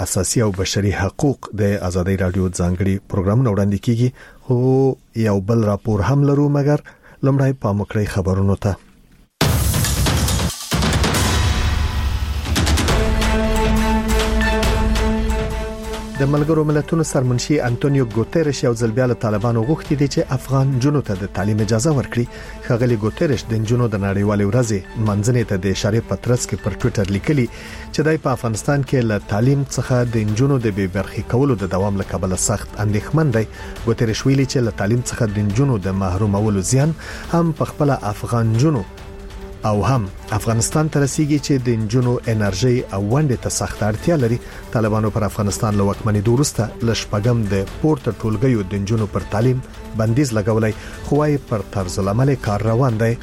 اساسي او بشري حقوق د آزادۍ رادیو ځانګړي پروګرامونه وړاندې کیږي خو یو بل راپور هم لرو مګر لمړی پام وکړئ خبرونو ته د ملګرو ملتونو سرمنشي انټونیو ګوتيريش یو ځل بیا له طالبانو غوښتي دي چې افغان جنو ته د تعلیم اجازه ورکړي خغلی ګوتيريش د جنو د نړیوالې ورځې منځنۍ ته د اشاره پترس کې پر ټوئیټر لیکلي چې دای په افغانستان کې له تعلیم څخه د جنو د بې برخې کولو د دوام لکبل سخت اندېښمن دی ګوتيريش ویلي چې له تعلیم څخه د جنو د محرومولو زیان هم په خپل افغان جنو او هم افغانستان ته رسیدي چې د انجونو انرژي او ونډه ته سخت اړتیا لري طالبانو پر افغانستان له وکمنۍ دورسته لشپګم د پورته ټولګیو د انجونو پر تعلیم بندیز لګولای خوای پر طرز العمل کار روان دی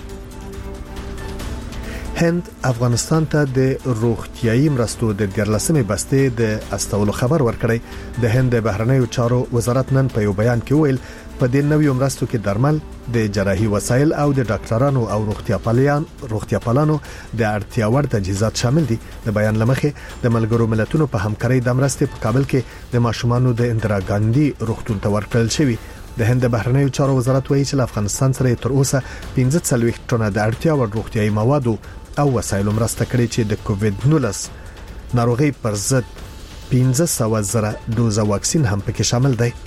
هند افغانستان ته د روغتيایي مرستو د 14مې بستې د استولو خبر ورکړی د هند بهرنیو چارو وزارت نن په یو بیان کې ویل په دې نویو مرستو کې درمل د جراحي وسایل او د ډاکټرانو او روغتیا پالانو د اړتیا وړ تجهیزات شامل دي د بیان لمخې د ملګرو ملتونو په همکارۍ د مرستې په کابل کې د ماشومانو د اندرا ګاندھی روغتون ته ورکړل شوی د هند بهرنیو چارو وزارت وایي چې افغانستان سره تر اوسه 15 ټنه د اړتیا وړ روغتيایي مواد او وسایل مرسته کړې چې د کووډ 19 ناروغي پر ضد 15,000 دوزه واکسین هم پکې شامل دی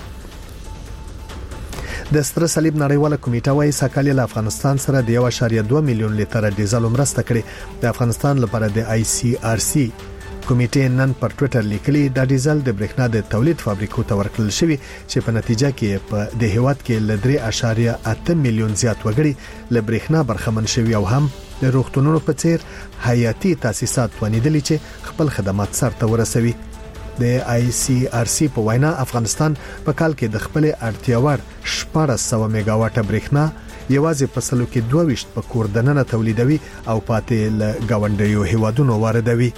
د ستر صلیب نړیواله کمیټه وايي ساکال له افغانستان سره د 1.2 میلیون لیټر ډیزل مرسته کړې د افغانستان لپاره د ICRC کمیټې نن پر ټوئیټر لیکلي د ډیزل د برېښنا د تولید فابریکو ته ورکړل شوی چې په نتیجه کې په د هیواد کې ل 3.8 میلیون زیات وګړي له برېښنا برخمن شوی او هم د روغتونونو په څیر حیاتي تاسیسات ونیدلې چې خپل خدمات سرته ورسوي د ICRC په وینا افغانستان په کال کې د خپل اړتیا وړ 1400 میگاواټ برېښنا یوازې په سلو کې 22 په کوردننه تولیدوي او پاتې له گاونډیو هیوادونو واردوي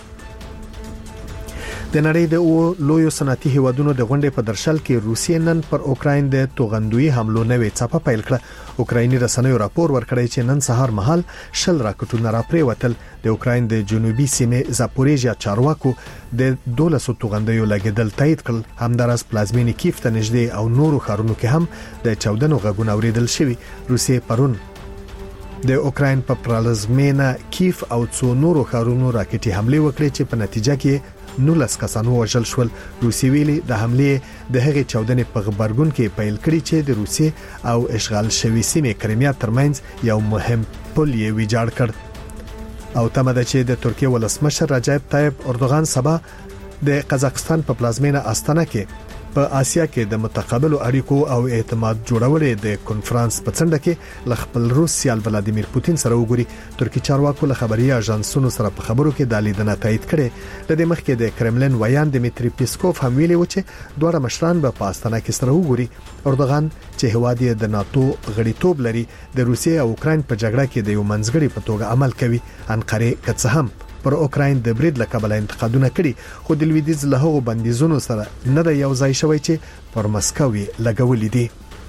د نړۍ د لویو صنعتي هیوادونو د غونډې په درشل کې روسیې نن پر اوکراین د توغندوی حملو نوې څپه پیل کړه اوکرایني رسنیو راپور ورکړی چې نن سهار مهال شل راکټونه راپریوتل د اوکراین د جنوبي سیمې زاپوریژیا چارواکو د 12 توغندیو لګیدل تایید کړل همدارس پلازمینی کیف ته نږدې او نورو ښارونو کې هم د 14 غږونه اوریدل شوی روسیې پرون د اوکراین په پلازمینه کیف او څو نورو ښارونو راکټي حمله وکړه چې په نتیجه کې 19 کسانو وژل شول روسي ویلي د حمله د هغې چودنې په خبرګون کې پیل کړي چې د روسي او اشغال شوی سیمې کرمیا ترمنځ یو مهم پل یې ویجاړ کړ او تمه ده چې د ترکیه ولسمشر رجب طیب اردوغان سبا د قزاقستان په پلازمینه استانه کې په آسیا کې د متقابل اړیکو او اعتماد جوړولو د کنفرانس په څنډه کې ل خپل روس سیال ولادیمیر پوتین سره وګوري ترکی چارواکو له خبري اژانسونو سره په خبرو کې د لیدنه تایید کړي د دې مخکې د کرملین ویان دمیتری پیسکوف هم ویلي و چې دوه مشران به په استانه کې سره وګوري اردوغان چې هواد یې د ناتو غړیتوب لري د روسیې او اوکراین په جګړه کې د یو منځګړي په توګه عمل کوي انقره که هم پر اوکراین د برید لکبل انتقادونه کړي خو د لویدیز له هغو بندیزونو سره نه د یو ځای شوی چې پر مسکوي لګولې دي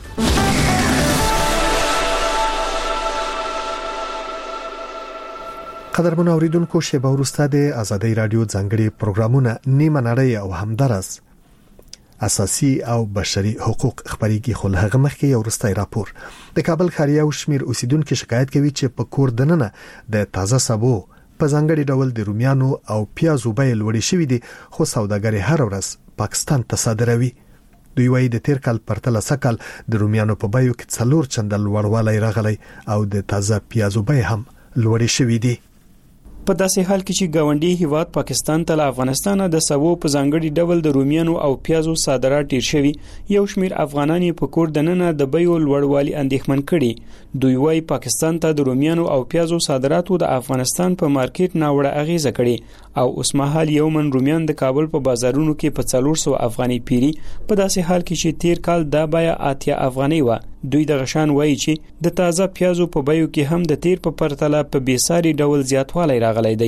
قدرمن اوریدونکو شیبه وروسته د آزادۍ رادیو ځانګړي پروګرامونه نیمه نړۍ او همدارس اساسي او بشري حقوق خبريږي خو له هغه مخکې یو وروستي راپور د کابل ښاریه او شمیر اوسیدونکو شکایت کوي چې په کور دننه د تازه سبو په ځانګړي ډول د رومیانو او پیازو بیې لوړې شوې دي خو سوداګر هر ورځ پاکستان ته صادروي دوی وايي د تیر کال پرتله سکل د رومیانو په بیو کې 4 چندل لوړوالی راغلی او د تازه پیازو بیې هم لوړې شوې دي په داسې حال کې چې گاونډي هیواد پاکستان ته له افغانستان د سبو په ځانګړي ډول د رومیانو او پیازو صادرات ډیر شوي یو شمیر افغانان په کور دننه د بیو لوړوالي اندېښمن کړي دوی وايي پاکستان ته د رومیانو او پیازو صادراتو د افغانستان په مارکیټ ناوړه اغیزه کړي او اوس مهال یو من رومیان د کابل په بازارونو کې په 400 افغاني پیری په داسې حال کې چې تیر کال دا بیا 80 افغاني و دوی د غشان وایي چې د تازه پیازو په بیو کې هم د تیر په پرتله په بیساري ډول زیاتوالی راغلی دی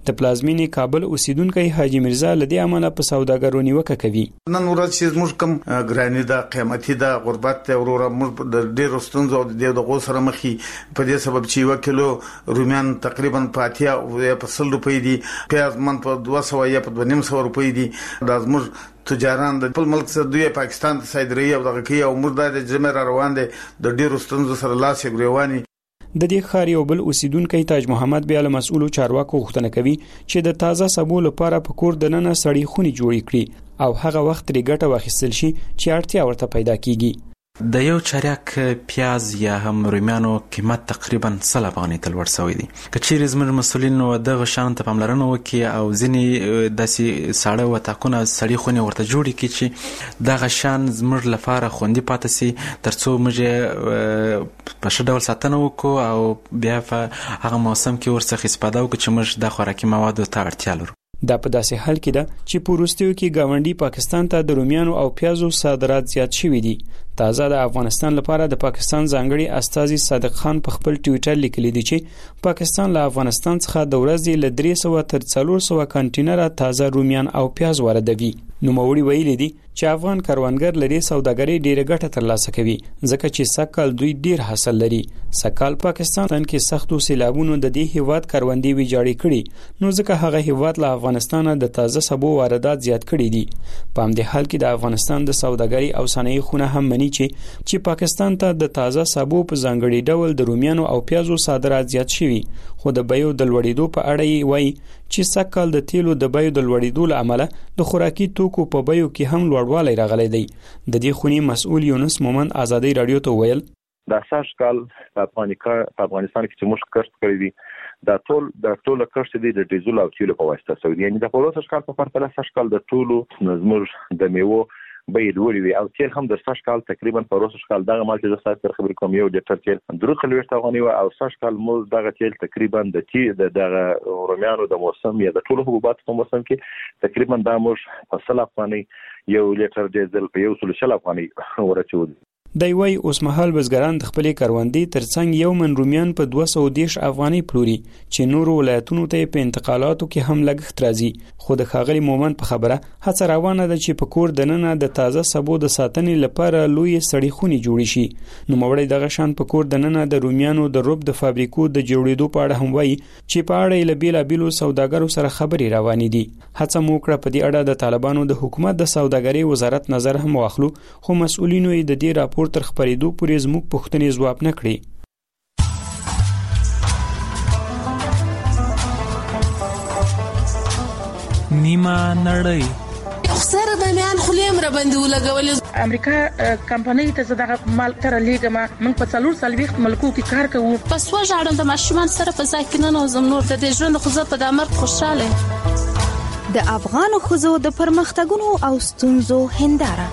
د پلازمینې کابل اوسیدونکو حاجی مرزا لدی عمله په سوداګرو نیوکه کوي. نن ورځ چې موږ کوم ګرانی دا قیمتي دا غربت ته ورور موږ د ډېر ستونزو د غو سره مخې په دې سبب چې 1 کیلو رومیان تقریبا په 80 روپۍ دي، پیاز من په 200 یا په 250 روپۍ دي. دا موږ تجاران د خپل ملک څخه دوی پاکستان ته صادري او دغه کوي او موږ د جمع روان دي د ډیرو ستونزو سره لاس یې ګریواني. د دې ښار یو بل اوسیدونکو تاج محمد بیا له مسؤلو چارواکو غوښتنه کوي چې د تازه سبو لپاره په کور دننه سړی خوني جوړ کړي او هغه وخت لري ګټه واخیستل شي چې اړتیا ورته پیدا کیږي. د یو چارک پیاز یا هم رومیانو قیمت تقریبا 100 افغانۍ تل ورسوي دي. کچېر زموږ مسؤلین نو دغه شان ته پاملرنه وکړي او ځینې داسې ساړه وتاکونه سړی خوني ورته جوړي کی چې دغه شان زموږ لپاره خوندي پاتې سي ترڅو موږ په ښه ډول ساتنه وکړو او بیا په هغه موسم کې ورڅخه استفاده وکړو چې موږ د خوراکي موادو ته اړتیا لرو. دا په داسې حال کې ده چې په وروستیو کې گاونډي پاکستان ته د رومیانو او پیازو صادرات زیات شوي دي. تازه د افغانستان لپاره د پاکستان ځانګړي استازي صادق خان په خپل ټوئیټر لیکلي دي چې پاکستان له افغانستان څخه د ورځې له 300 تر 400 کانټینره تازه رومیان او پیاز واردوي. نوموړي ویلي دي چې افغان کاروانګر لري سوداګري ډیره ګټه ترلاسه کوي ځکه چې سکهال دوی ډیر حاصل لري. سکهال پاکستان کې سختو سیلابونو د دې هیواد کاروندې ویجاړې کړي نو ځکه هغه هیواد له افغانستان د تازه سبو واردات زیات کړي دي. په همدې حال کې د افغانستان د سوداګري او صنایع خونه هم مني چې پاکستان ته د تازه سبو په ځانګړي ډول د رومیانو او پیازو صادرات زیات شوي خو د بیو د لوړېدو په اړه یې وایي چې سکهال د تیلو د بیو د لوړېدو له امله د خوراکي توکو په بیو کې هم لوړوالی راغلی دی. د دې خونې مسؤل یونس مومند ازادي رادیو ته ویل د ساشکال په افغانستان کې چې موږ کښت کړی دي د ټول کښت دي د ډیزل او تیلو په واسطه سعودي یعنی د پروسه ساشکال په پرتله ساشکال د ټولو زموږ د میوو بیه لوړې وي او تیل هم د ساشکال تقریبا پروسه ساشکال دغه مال چې د سات خبرې کوم یو لیټر تیل 3 افغانۍ او ساشکال مو دغه تیل تقریبا د رومیانو د موسم یا د ټولو حبوبات په موسم کې تقریبا د موږ په 100 افغانۍ یو لیټر ډیزل په 100 افغانۍ ورچو. دی وای اوس مهال بزګران د خپلې کاروندې ترڅنګ یو من رومیان په 210 افغانۍ پلوري چې نور ولایتونو ته په انتقالاتو کې هم لګښت راځي. خو د ښاغلي مومند په خبره هڅه روانه ده چې په کور دننه د تازه سبو د ساتنې لپاره لوی سړی خوني جوړ شي. نو مړی دغه شان په کور دننه د رومیانو د روب د فابریکو د جوړېدو په اړه هم وایي چې په اړه یې بیلابیلو سوداګرو سره خبرې روانې دي. هڅه مو کړه په دې اړه د طالبانو د حکومت د سوداګرۍ وزارت نظر هم واخلو خو مسؤلینو یې د دې راپور تر خبرېدو پورې زموږ پوښتنې ځواب نه کړي. نیمه نړۍ سره د میان خلیم را باندې ولګول امریکا کمپنۍ ته زداغه مال تر لیګما موږ په 440 ملکو کې کار کوو. پس وژاړم د ماشومان سره په ځای کې نه نوزم نور د ژوند خو زه په دمر خوشاله. د افغان خزو د پرمختګونو او ستونزو هنداره.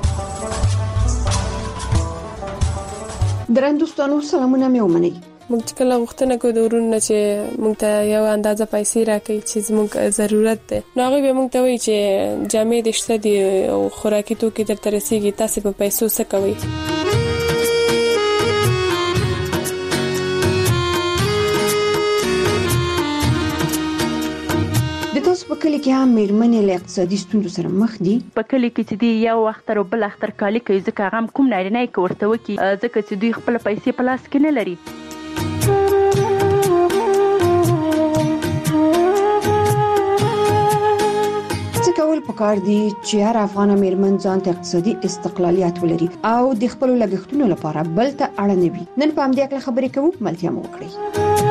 درندوستانو سلامونه مې ومنئ. موږ چې کله غوښتنه کوو د ورونو چې موږ ته یو اندازه پیسې راکړي چې زموږ ضرورت دی نو هغوی به موږ ته وایي چې جامې دې شته دي او خوراکي توکي درته رسېږي تاسې په پیسو څه کوئ. په کلی کې هم میرمنې له اقتصادي ستونزو سره مخ دي. په کلی کې چې دی یو اختر او بل اختر کالی کوي ځکه هغه کوم نارینه یې ورته وکي ځکه چې دوی خپل پیسې په لاس کې نه لري. څه کول پکار دي چې هر افغان میرمن ځان ته اقتصادي استقلالیت ولري او د خپل لګښتونو لپاره بل ته اړ نه وي. نن په همدې اړه خبرې کوو ملتیا مو وکړئ.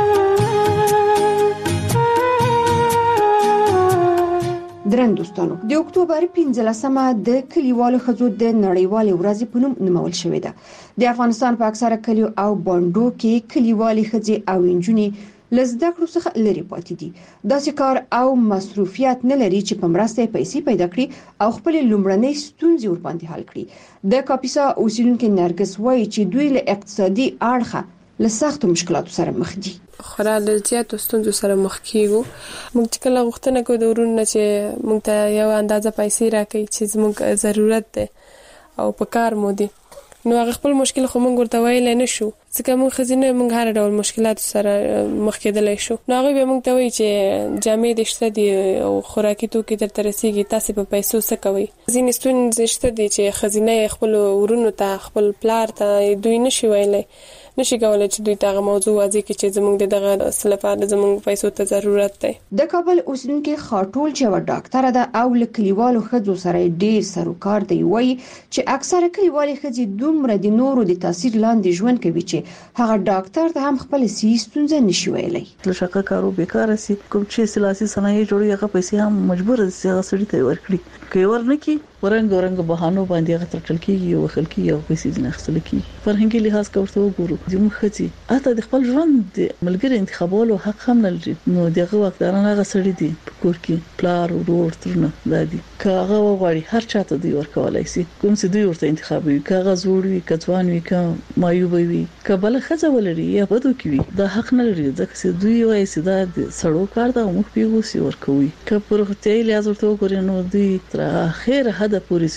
درندوستانو د اکتوبر 15مه د کلیوالو ښځو د نړیوالې ورځې په نوم نومول شوې ده. د افغانستان په اکثره کلیو او بانډو کې کلیوالې ښځې او نجونې له زده کړو څخه لرې پاتې دي. داسې کار او مصروفیات نه لري چې په مرسته پیسې پیدا کړي او خپل لومړنۍ ستونزې ورباندې حل کړي. د کاپیسا اوسیدونکو نرګس وایي چې دوی له اقتصادي اړخه له سختو مشکلاتو سره مخ دي. خورا د زیاتو ستونزو سره مخ کیږو. موږ چې کله غوښتنه کوو د ورونو چې موږ ته یو اندازه پیسې راکړي چې زموږ ضرورت دی او په کار مو دي نو هغه خپل مشکل خو موږ ورته ویلی نه شو ځکه موږ خزینه موږ هر ډول مشکلات سره مخ کېدلای شو. نو هغه به موږ ته وایي چې جامې د شته دي او خوراکي توکي درته رسیږي، تاسو په پیسو څه کوي. ځینې ستونزې شته دي چې خزینه خپل ورونو ته خپل پلار ته دوی نشي ویلای، نشي کولای چې دوی ته موضوع واضح کړي چې زموږ دغه سلفه زموږ پیسو ته ضرورت دی. د کابل اوسیدونکو خاطول چې و ډاکټر ده او لکلیوالو خځو سره ډیر سروکار دی، وایي چې اکثره کلیوالي خځې دومره د نورو د تاثیر لاندې ژوند کوي چې هغه ډاکټر ته هم خپل ستونزه نشي ویلای. له شقه کارو بیکار سي، کوم چې سلاسي صنایع جوړي هغه پیسې هم مجبور دي چې هغه سړي ته ورکړي، کوي ورنکي ورنګ بهانو باندې هغه ترټل کیږي او خلکي یو پیسې نه خپل کی. فرهنګي لحاظ کوته وګورو زموږ خځې اته د خپل ژوند د ملګری انتخابولو حق هم نه لري. نو دغه وختانه هغه سړي دي په کور کې پلار او ورور ترنه دادي کاغه وغوړي هر چاته دی ورکولای شي، کوم څه دوی ورته انتخابوي، کاغه زوړوي کځوان وي کا مایوب وي کبل خځه ولري یا بده کوي، دا حق نه لري ځکه چې دوی وایي چې دا سړو کار دا موږ پیغوسي ورکوي. که پرغتي لحاظ ورته وګورئ نو دوی تر اخر حد پورې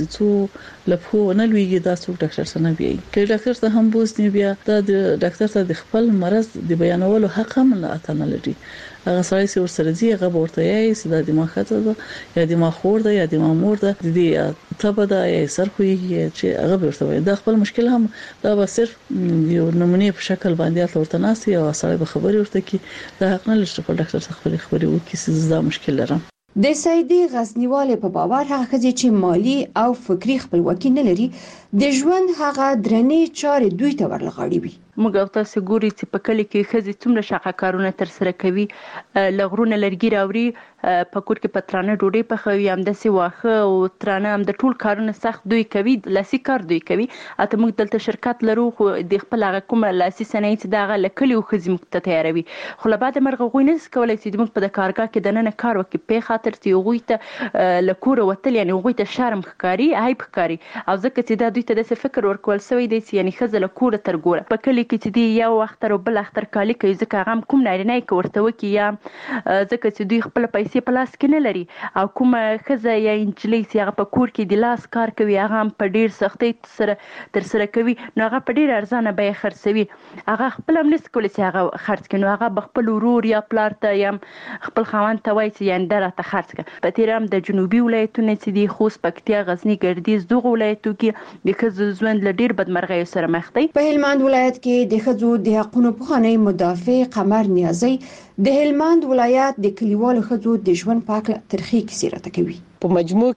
څو لپو نه لويږي دا څو ډاکټر سره بیا کې ډاکټر ته هم بوزنی بیا دا د ډاکټر ته د خپل مرض د بیانولو حق هم نه اتنه لري. هغه سړی چې ورسره دی هغه ورته یې چې د دماغ خطر ده یا دماغ خور ده یا دماغ مور ده د دې تبه ده یا سر خوږي چې هغه ورته وي. دا خپل مشکل هم دا به صرف یو نمونه په شکل باندې ورته ناسي او سړی به خبري ورته کی دا حق نه لري چې ډاکټر څخه خبري وکړي چې دا مشکل لرم. د سیدی غزنیواله په باور هغه خځې چې مالی او فکری خپلواکي نه لري د ژوند هغه درنې چارې دوی ته ورلغړي وي. موږ او تاسو ګوري چې په کلی کې خځې څومره شاقه کارونه تر سره کوي، لغرونه لرګي راوړي، په کور کې پترانه ډوډۍ پخوي، هم د واخه او ترانه هم د ټول کارونه سخت دوی کوي، لاسي کار دوی کوي. اته موږ دلته شرکت لرو خو د خپل هغه کومه لاسي صنایع چې دغه لکلی او خځې موږ ته تیاروي، خو له بعد مرغه غوي نه کولای چې موږ په د کارګاه کې د نن کار وکړي په خاطر چې غوي ته لکوره وتل یعنی غوي ته شرم ښکاری عیب ښکاری او ځکه چې دا دوی ته د فکر ورکول سوی دی چې یعنی خځه لکوره تر ګوره په کلی کې چې دی یو وخت او بل اختر کالی کوي ځکه هغه کوم نارینه کې ورته وکي یا ځکه چې دوی خپل پیسې په لاس کې نه لري او کوم خزه یا انجلۍ چې هغه په کور کې د لاس کار کوي هغه په ډیر سختۍ سره تر سره کوي، نو هغه په ډیر ارزانه بیه خرڅوي، هغه خپل هم نس کولی چې هغه خرڅ کړي، نو هغه خپل ورور یا پلار ته یا خپل خاوند ته وایي چې یعنی درته خرڅ کړه. په تیر هم د جنوبي ولایتونو چې دی خوست، پکتیا، غزنی، ګردیز دغه ولایتونو کې د خځو ژوند له ډیر بدمرغۍ سره مخ دی. په هلمند ولایت کې د خځو د حقوقو پخوانی مدافع قمر نیازی د هلمند ولایت د کلیوالو خځو د ژوند په اړه ترخی کیسې راته کوي. په مجموع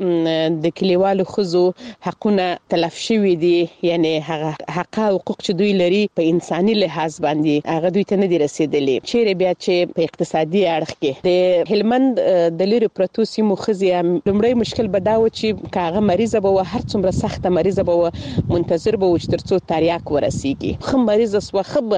کې د کلیوالو خزو حقونه تلف شوي دي، یعنی هغه حق او حقوق چې دوی لري په انساني لحاظ باندې هغه دوی ته نه دي رسیدلي. چیرې بیا چې په اقتصادي اړخ کې د هلمند د لری پروتو سیمو خزي لمړی مشکل بداوه چې کاغه مریضه به هر څومره سخته مریضه به منتظر به وچ ترڅو تریاک ورسیږي، خو مریضه سو خب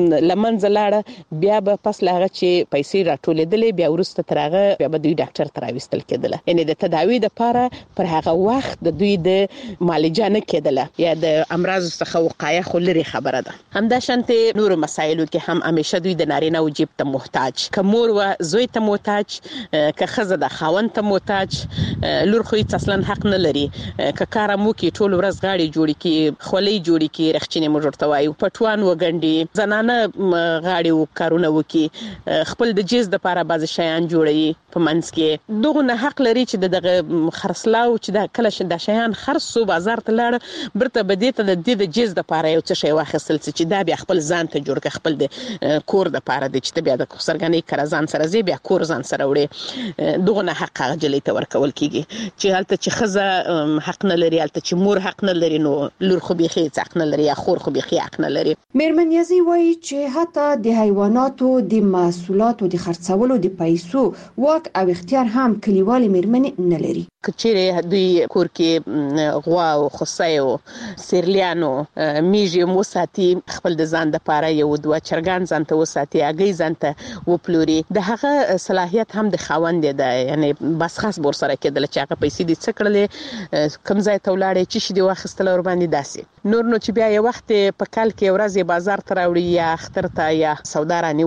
لمنځ لاړه بیا به پس لاغه چې پیسې راټولېدلې بیا ورسته ترغه بیا به دوی ډاکټر تراويستل کېدله، یعنی د تداوی د لپاره پر هغه وخت د دوی د معالجه نه کېدله یا د امراض څخه وقایه خو لري خبره ده. همدا شانته نور مسایلو کې هم همیشه دوی د نارینه او جیب ته محتاج، کمور و زوی ته محتاج، که خزه د خاوند ته محتاج، لور خو هیڅ اصلا حق نه لري، که کار مو کې ټول ورځ غاړي جوړي کې خولې جوړي کې رخچینه مو جوړته وایو پټوان وګنډي زنانه غاړي و کارونه وکي، خپل د جیز د لپاره باز شیان جوړي په منځ کې دغه نه حق لري چې دغه خرڅلاو چې د کله چې د شیان خرڅو بازار ته لاړ برته بدیته د دې د جیز د لپاره یو څه شی واخیستل چې دا بیا خپل ځان ته جوړ ک خپل د کور د لپاره د چې بیا د سرګنې کرزان سره زی بیا کور ځان سره وړي، دغه نه حق جلې ته ورکول کیږي چې هلته چې خزه حق نه لري، هلته چې مور حق نه لري، نو لور خو بيخي حق نه لري یا خور خو بيخي حق نه لري. میرمن یزي وایي چې حتی د حیواناتو د محصولاتو د خرڅولو د پیسو واک او اختیار هم کلیوالي میرمنې نه لري. کچېره دوی کور کې غوا او خصای او سیرلیانو میږي مو ساتي، خپل د ځان د پاره یو دوه چرګان ځان ته وساتي، اګي ځان ته وپلوري، د هغه صلاحیت هم د خاوند دی، یعنی بس خاص بور سره کېدل چې هغه پیسې دي څکړلې کم ځای ته ولاړې چې شي دی واخستل ور باندې داسي نور، نو چې بیا یو وخت په کال کې ورځې بازار ته راوړي یا اختر ته یا سودا رانیولو ته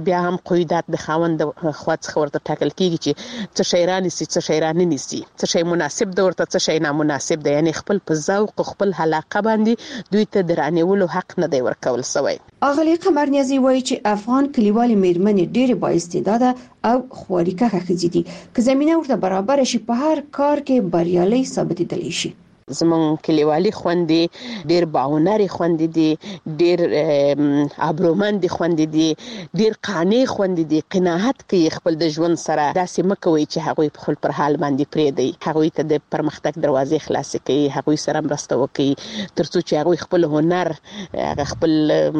بیا هم قیودات د خاوند خواڅ ورته ټاکل کیږي چې څه شی رانیسي څه شی رانیسي، څه شی مناسب دی ورته څه شی نامناسب دی. یعنی خپل په ذوق خپل علاقه باندې دوی ته درانیولو حق نه دی ورکول شوی. اغلی قمر نیازی وایي چې افغان کلیوالي میرمنې ډېرې بااستعداده او خواريکه ښځې دي که زمينه ورته برابر شي په هر کار کې بریالي ثابتېدلی شي. زمون کلیوالي خوندې ډیر باونري خوندې دي، ډیر ابرومند خوندې دي، ډیر قانع خوندې دي، قناعت کوي خپل د ژوند سره. داسې مکوي چې هغه په خپل پر حال باندې پرې دی، هغه ته د پرمختګ دروازې خلاص کوي، هغه سره مرسته وکړي ترڅو چې هغه خپل هنر، هغه خپل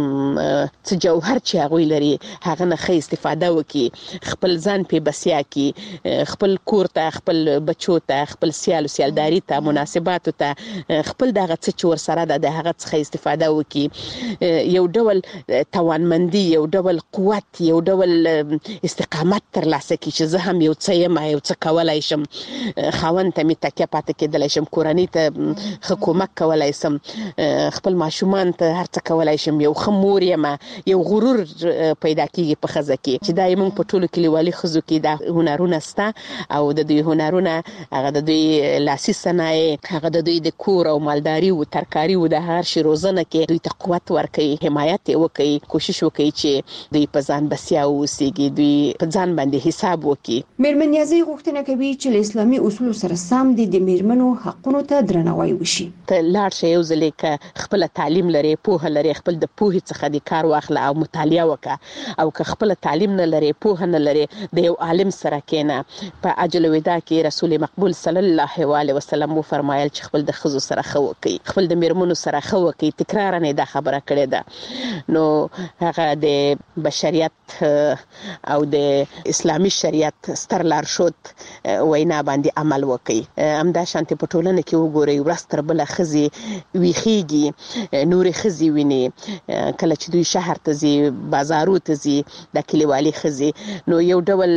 څه جوهر چې هغه لري هغه نه ښه استفاده وکړي، خپل ځان په بسیا کې، خپل کور ته، خپل بچو ته، خپل سیالداري ته، مناسبات خپل دغه څه چې ور سره د هغه څخه استفاده وکړي، یو ډول توانمندي، یو ډول قوت، یو ډول استقامت ترلاسه کړي چې زه هم یو څه یم، یو څه کولای شم، خاوند ته مې تکیه پاتې کېدلی شم، کورنۍ ته ښه کومک کولای شم، خپل ماشومان ته هر څه کولای شم، یو ښه مور یم. یو غرور پیدا کیږي په ښځه کې چې دا موږ په ټولو کلیوالي ښځو کې دا هنرونه شته او د دوی هنرونه هغه د دوی لاسي صنایع، هغه د دوی د کور او مالداري او ترکاري او د هر شي روزنه کې دوی ته قوت ورکړي، حمایت وکړي، کوشش وکړي چې دوی په ځان بسیا اوسېږي، دوی په ځان باندې حساب وکړي. میرمن نیازی غوښتنه کوي چې له اسلامي اصولو سره سم د میرمنو حقونو ته درناوی وشي. ته لاړ شې یو ځل کې خپل تعلیم لري، پوهه لري، خپل د پوهې څخه د کار واخله او مطالعه وکړه، او که خپل تعلیم نه لري، پوهه نه لري، د یو عالم سره کېنه. په عجل الوداع کې رسول مقبول صلی الله علیه وسلم فرمایل چې خپل د خزو سره خو کوي، خپل د میرمنو سره خو کوي. تکرار نه دا خبره کړې ده، نو هغه د بشریت او د اسلامي شریعت ستر لارښود وینا باندې عمل وکړي. همدا شانتي په ټولنه کې وګورئ ورستر بل خزي ویخيږي، نور خزي ویني، کله چې دوی شهر ته ځي، بازارو ته ځي، د کلیوالي خزي، نو یو ډول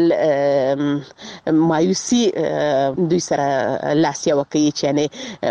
مایوسي دوی سره لاس یو کوي چې نه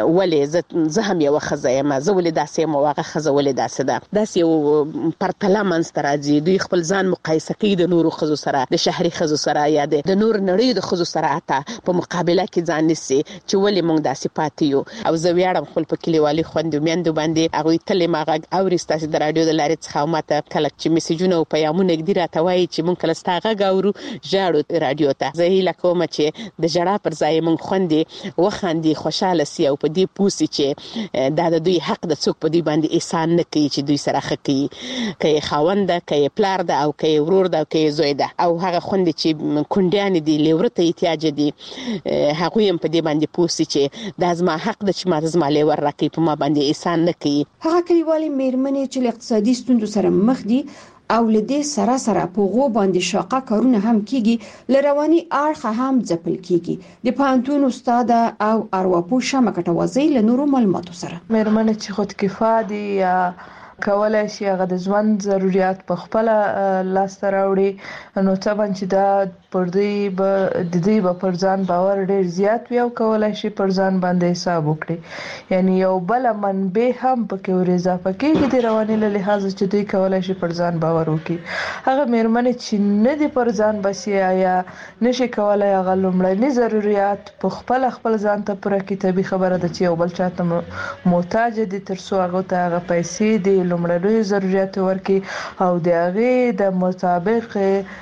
ولې زه هم یو خزه یم، زه ولې داسې یم، واغه خزه ولې داسې ده. داسې یو پرتله منځته راځي. دوی خپل ځان مقایسه کوي د نورو خزو سره، د شهري خزو سره یا د نور نړۍ د خزو سره، اته په مقابله کې ځان نسی چې ولې موږ داسې پاتې یو. او زه ویاړم خپل په کلیوالي خوندو میندو باندې، هغه تل ما غږ اوري ستاسو د رادیو د لارې څخه، ماته کله چې میسجونه او پیغامونه ګډي راته وایي چې موږ کله ستا غږ اورو ژاړو رادیو ته. زه هیله کوم چې د ژړا پر ځای موږ خوندې وخاندي، خوشاله سي او په دې پوسي چې دا د دوی حق د څوک په دوی باندې احسان نه کوي چې دوی سره خکې کوي، خاوند ده، کوي پلار ده، او کوي ورور ده، او کوي زوی ده، او هغه خوند چې کونډیان دي، لیورته احتیاج دي، هغه هم په دې باندې پوسي چې دا زما حق ده چې ما زما لیور راکې په ما باندې احسان نه کوي. هغه کلیوالي میرمنې چې اقتصادي ستونزو سره مخ دي او لدې سره په غو باندې شاقه کارونه هم کیږي، لرواني اړخ هم ځپل کیږي. د پانتون استاد او ارواپوه شمه کټوازی له نورو معلوماتو سره میرمن چې خود کفایه دي یا کولای شي هغه د ژوند ضرورت په خپل لاس راوړي، نو طبعا چې دا پر دې د دې په ځان باور ډیر زیات وي او کولای شي پر ځان باندې حساب وکړي. یعنی یو بل منبع هم پکې ور اضافه کیږي د رواني له لحاظ چې دوی کولای شي پر ځان باور وکړي. هغه میرمن چې نه دي پر ځان بسیا یا نشي کولای هغه لومړني ضرورت په خپل ځان ته پوره کړي، طبي خبره ده چې یو بل چاته محتاج دي ترڅو هغه ته هغه پیسې دي لومړني ضرورت ورکړي او د هغه د مطابق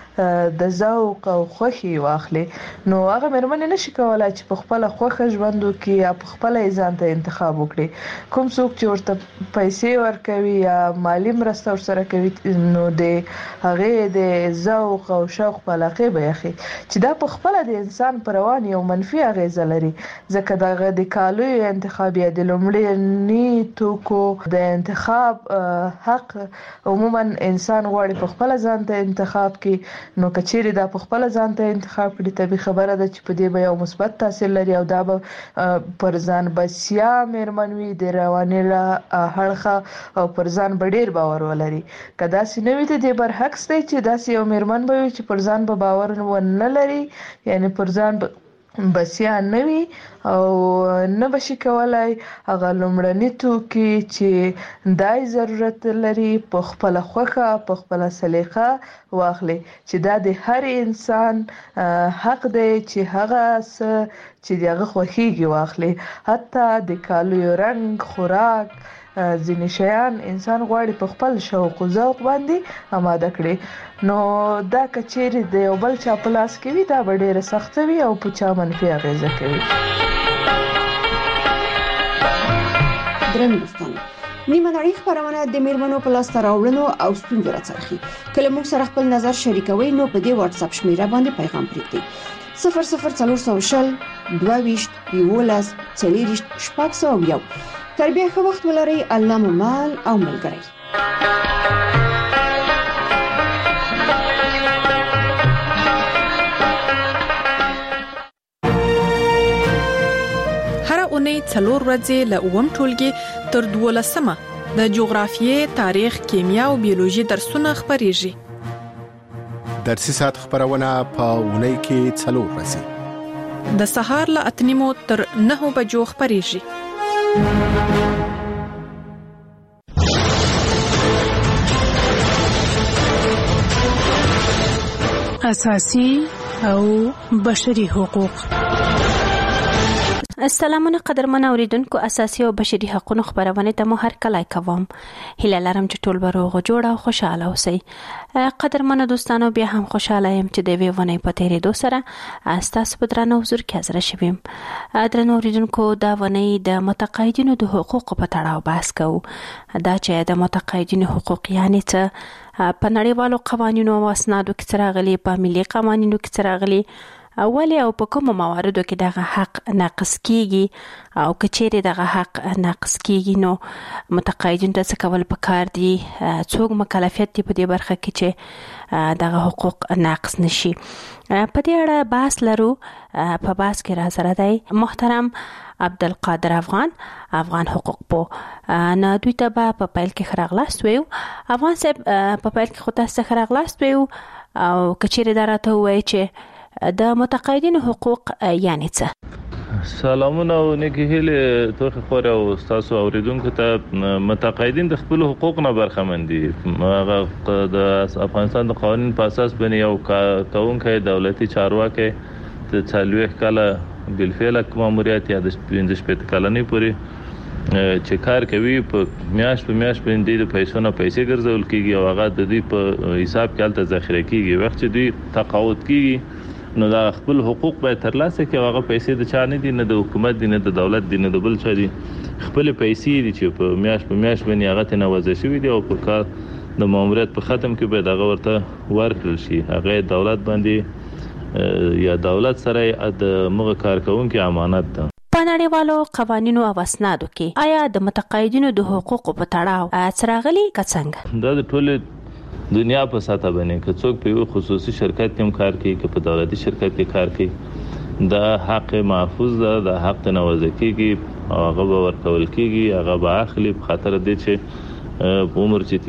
د ذوق او خوخي واخلي. نو هغه میرمن نشي کولای چې په خپل خوخه ژوند وکړي یا په خپل ځان ته انتخاب وکړي. کوم څوک چې ورته پیسې ورکوي یا مالی مرسته ورسره کوي، نو د هغه د ذوق او شوق په علاقه به یخي چې دا په خپل د انسان پر روان یو منفي اغیزه لري، ځکه دغه د کالو انتخاب یا د لومړني توکو د انتخاب حق عموما انسان غواړي په خپل ځان ته انتخاب کړي. نو کچېری دا په خپل ځان ته انتخاب کړي، طبي خبره ده چې په دې به یو مثبت تاثیر لري او دا به پر ځان بسیا میرمن وي، د رواني له اړخه او پر ځان به ډیر باور ولري. که داسې نه وي ته دې برعکس دی چې داسې یو میرمن به وي چې پر ځان به باور ونه لري، یعنی پر ځان بسیا نه وي او نه بشي کولای هغه لومړني توکي چې دای ضرورت لري په خپل خوخه په خپل سلیقه واخلي چې دا د هر انسان حق دی چې هغه چې دغه خوخيږي واخلي حتی د کالو رنگ خوراک ځینې شیان انسان غواړي په خپل شوق او ذوق باندې آماده کړي نو دا کچېری د یو بل چا په لاس کې وي دا ډېره سخت وي او په چا منفي اغیزه کوي. درنو دوستانو نیمه نړۍ خبرونه د میرمنو په لاس راوړنو او ستونزو راڅرخي کله موږ سره خپل نظر شریکوي نو په دې واتس اپ شمیره باندې پیغام پرېږدئ 00400 22 11 40 شپږ تر بیا ښه وخت ولرئ. الله مو مال او ملګری. هر اونۍ 4 ورځې له اوم ټولګي تر 12مه د جغرافیې، تاریخ، کیمیا او بیولوژي درسونه خبريږي. درسي ساعت خبرونه په اونۍ کې 4 ورځې د سهار له 8 تر 9 بجو خبريږي. اساسي او بشري حقوق. السلامونه قدرمن اوریدونکو، اساسي او بشري حقوقو خبرونه ته مو هر کله کوم. هیله لرم چې ټول به روغ جوړ او خوشاله اوسئ. قدرمن دوستانو، بیا هم خوشاله یم چې د ویونه په تیرېدو سره تاسو په درنو حضور کې حاضر شوم. درنو اوریدونکو، دا ونه د متقاعدینو د حقوقو په تړاو بحث کوو. دا چې د متقاعدینو حقوق یعنی څه په نړیوالو قوانینو او اسنادو کې راغلي، په ملي قوانینو کې راغلي، اولی او په کوم مواردو کې دغه حق ناقص کیږي او کچېره دغه حق ناقص کیږي نو متقاعدین ته څه کول پکار دي، څوک مکلفیت دي په دې برخه کې چې دغه حقوق ناقص نشي. په دې اړه بحث لرو. په بحث کې را سره دی محترم عبدالقادر افغان حقوق پو نه دوی ته په پیل کې خراغلاست ویو. افغان صاحب په پیل کې خو تاسو خراغلاست ویو او کچېره دراته وای چې د متقاعدینو حقوق یعنی څه؟ سلامونه او نیکی هیله توخه خور او تاسو اوریدونکو ته. متقاعدین د خپل حقوق نه برخمن دي. هغه د افغانستان د قوانین په اساس باندې یو کاونکي دولتي چارواکي د 40 کاله بالفعل ماموریت یا د 15 کلنې پورې چې کار کوي په میاش باندې د پیسو نه پیسې ګرځول کیږي او هغه د دې په حساب کې الته ذخیره کیږي. وخت چې دوی تقاعد کیږي نو دا خپل حقوق به ترلاسه کوي. هغه پیسې د چا نه دي، نه د حکومت دي، نه د دولت دي، نه د بل چا دي. خپل پیسې دي چې په میاش باندې هغه ته نوازه شوی دي او په کار د ماموریت په ختم کې به دغه ورته ورکړل شي. هغه دولت باندې یا دولت سره د مغه کارکونکو امانت ده. په نړیوالو قوانینو او اسنادو کې آیا د متقاعدینو د حقوقو په تړاو څراغلي کڅنګ دا د ټول دنیا په ساته باندې که څوک په خصوصي شرکت کې کار کوي که په دولتي شرکت کې کار کوي دا حق محفوظ ده، د حق نوازه کیږي او هغه به ورکول کیږي، هغه به اخلي په خاطر دې چې په عمر چې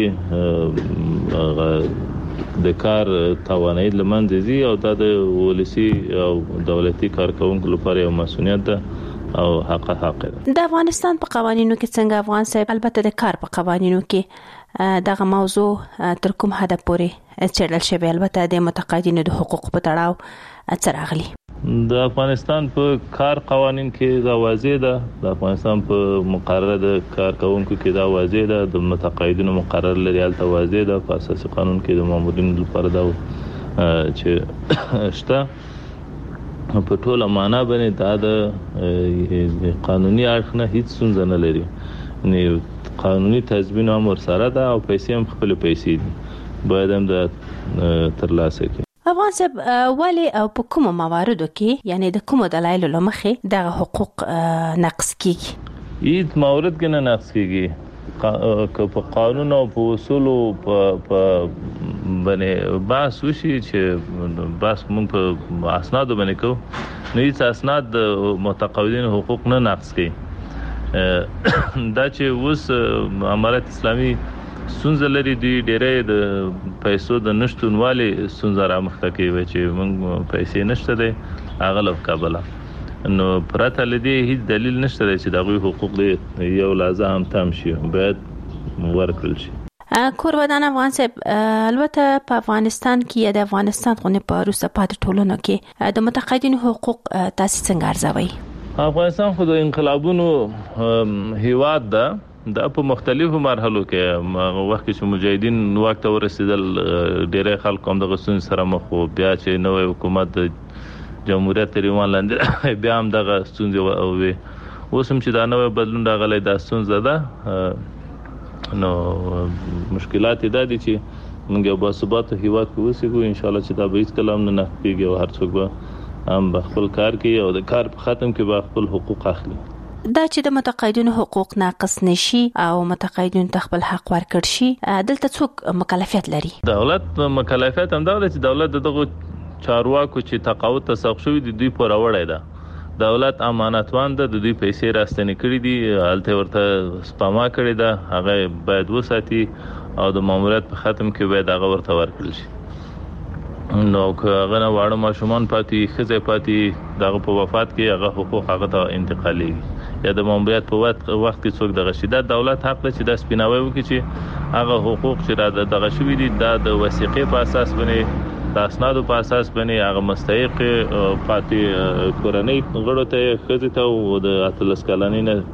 تیریږي هغه د کار توانایي لمنځه ځي او دا د ولسی او دولتي کارکونکو لپاره یو مسؤلیت ده او حق ده. د افغانستان په قوانینو کې څنګه افغان صاحب البته د کار په قوانینو کې دغه موضوع تر کوم حد پورې چیرل شوی، البته د متقاعدینو د حقوق په تړاو څراغلي؟ د افغانستان په کار قوانین کې دا واضح ده، د افغانستان په مقرره د کارکونکو کې دا واضح ده، د متقاعدینو مقرر لري البته واضح ده، په اساسي قانون کې د مامورینو لپاره دا چې شته په ټوله معنا باندې دا د قانوني اړخ نه هیڅ ستونزه نه لري. قانوني تضمین هم ورسره ده او پیسې هم خپل پیسې دي باید هم د ترلاسه کړي. افغان صاحب ولی او په کومو مواردو کې یعنی د کومو دلایلو لمخې دغه حقوق نقص کیږي؟ هیڅ مورد کې نه نقص کیږي. که په قانون او په اصول په باندې بحث وشي چې بحث موږ په اسنادو باندې کوو نو هیڅ اسناد د متقاعدینو حقوق نه نقص کوي. دا چې اوس امارت اسلامي ستونزه لري، دی ډېرې د پیسو د نشټونوالي ستونزه رامخته کوي چې موږ پیسې نشته دی هغه له کابل نو پرته لدی هیڅ دلیل نشته چې دغه حقوق دی یو لازم تام شي باید ورکړل شي. کورودان افغان صاحب البته په افغانستان کې د افغانستان غونې په روسه پات ټولنه کې د متقاعدینو حقوق تاسو څنګه ارزوي؟ افغانستان خو د انقلابونو هیواد ده د په مختلفو مرحلو کې وخت چې مجاهدین وخت ورسېدل ډېر خلک هم د غسون سره مخ وو بیا چې نوې حکومت جمهوریت ریوان لاندې بیا هم دغه ستونزې او اوس هم چې دا نوې بدلون راغلی دا ستونزه ده نو مشکلات دا دي چې موږ یو باثباته هیواد کې اوسېږو ان شاء الله چې دا به هیڅ کله هم نه کېږي او هر څوک به هم خپل کار کوي او د کار په ختم کې به خپل حقوق اخلي. دا چې د متقاعدینو حقوق ناقص نشي او متقاعدینو ته خپل حق ورکړ شي دلته څوک مکلفیت لري؟ دولت مکلفیت هم دا چې دولت دغه چارواکو چې تقاعد ته ساق شوی دي دوی پوره وړی ده دولت امانتوان ده د دوی پیسې راستنې کړې دي هلته ورته سپما کړې ده هغه باید وساتي او د ماموریت په ختم کې باید هغه ورته ورکړل شي. نو که هغه نه واړه ماشومان پاتې ښځې پاتې دغه په وفات کې هغه حقوق هغه ته انتقالېږي یا د ماموریت په وخت کې څوک دغه شي دا دولت حق دی چې دا سپیناوی وکړي چې هغه حقوق چې دغه شوي دي دا د وثیقې په اساس باندې د اسنادو په اساس باندې هغه مستحق پاتې کورنۍ غړو ته ښځې ته او د 18 کلنۍ نه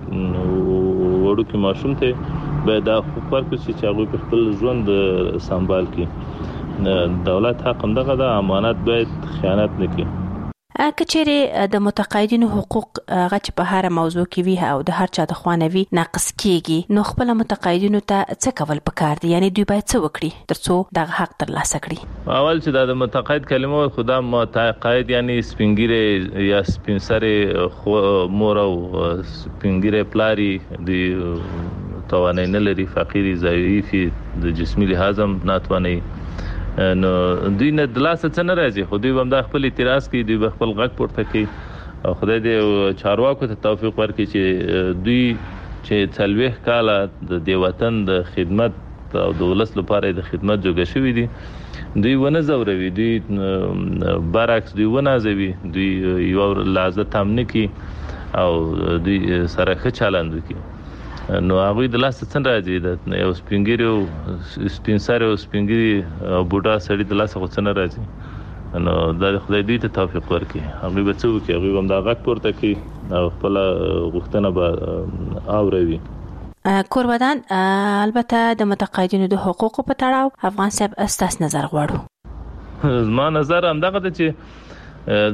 وړوکي ماشوم ته باید دا حقوق ورکړي چې هغوی په خپل ژوند سنبال کړي. دولت حق همدغه ده امانت باید خیانت نه کړي. کچېرې د متقاعدینو حقوق هغه چې په هر موضوع کې وي او د هر چا د خوانوي ناقص کیږي نو خپل متقاعدینو ته څه کول پکار دي یعنی دوی باید څه وکړي ترڅو دغه حق ترلاسه کړي؟ اول چې د متقاعد کلمه خدا متقاعد یعنی سپینګیره یا سپینسره مور او سپینګیره پلاری دی توانای نه لري فقيري ضعیفي د جسمي لحاظ هم ناتواني نو دوی نه دلاسه څه نه راځي خو دوی هم د خپل اعتراض کوي دوی خپل غږ پورته کوي او خدای دې چارواکو ته توفیق ورکړي چې دوی چې 40 کاله د دې وطن د خدمت او د ولس لپاره د خدمت جوګه شوی دي دوی ونه زوروي دوی برعکس دوی ونه زوي دوی یو لازم تامن کی او دوی سره ښه چلند کوي نو هغه د لاس څنګه راځي د یو سپینګری او سپینسره او سپینګری بوډا سړی د لاس څنګه راځي نو د خدای دې ته توفیق ورکړي هغه به څه وکړي هغه هم دا غږ پورته کوي او خپل غوښتنه به اوروي. کورودان البته د متقاعدینو د حقوقو په تړاو افغان صاحب استاس نظر غواړو. زما نظر هم دغه چې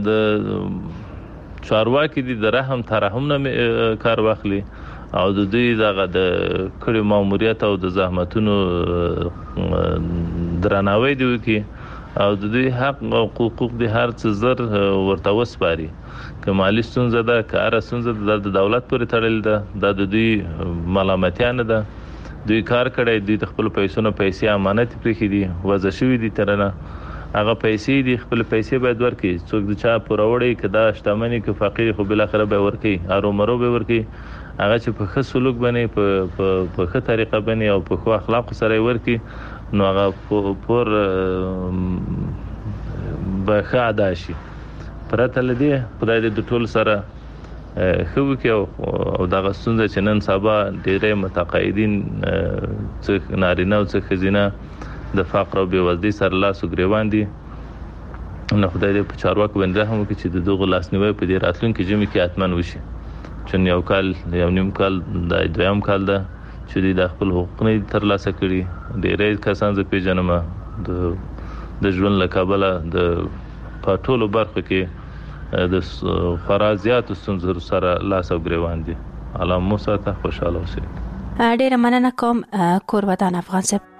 د چارواکي د رحم ترحم نه کار واخلي او د دوی دغه د کړي ماموریت او د زحمتونو درناوی دی وکي او د دوی حق او حقوق د هر څه زر ورته وسپاري که مالی ستونزه ده که هر ستونزه د دولت پورې تړلې ده د دوی ملامتیا نه ده دوی کار کړی دوی د خپل پیسې امانت پرېښي دي وضع شوي دي ترنه هغه پیسې دي خپل پیسې باید ورکړي څوک د چا پوروړی که دا شتمني که فقیر خو بل اخره به ورکړي ارومرو به ورکړي هغه چې په ښه سلوک باندې په ښه طریقه باندې او په ښه اخلاق سره ورکړي نو هغه پور به ښه ادا شي پرته لدی خدای دې د ټول سره ښه وکړي او دغه ستونزه چې نن سبا ډېری متقاعدین څه نارینه او څه ښځینه د فقر او بېوزلۍ سره لاس و ګرېوان دي نو خدای دې په چارواکو باندې رحم وکړي چې د دغو لاسنیوی په دې راتلونکي ژمي کې حتما وشي چون یو کال یو نیم کال د دویم کال ده چې دوی د خپل حقوق نه ترلاسه کړي ډېری کسان زه پیژنم د ژوند له کبله د په ټولو برخو کې د خورا زیاتو ستونزو سره لاس او ګرېوان دي الله مو ساته خوشحاله اوسئ. ډېره مننه کوم کورودان افغان صاحب.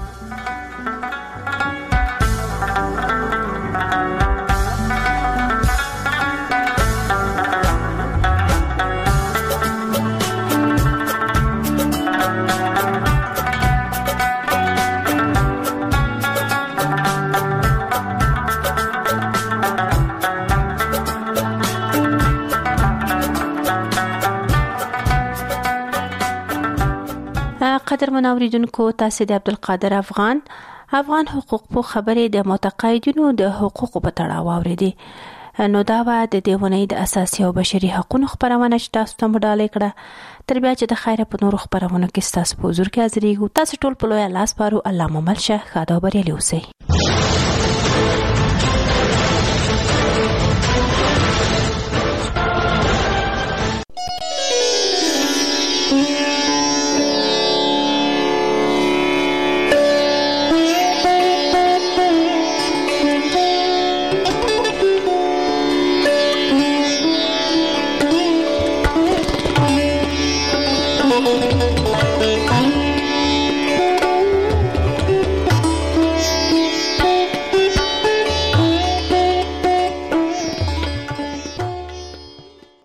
قدرمن اوریدونکو تاسو د عبدالقادر افغان حقوق په خبرې د متقاعدینو د حقوقو په تړاو اوریدي. نو دا و د دیونې د اساسي او بشري حقوقو خبرونه چې تاسو ته مډاله کړه تر بیا چې د خیره په نورو خبرونه کې تاسو په حضور کې حاضرېږو. تاسو ټول په لوی لاس پارو. الله ممل شه خاطر بریالي اوسئ.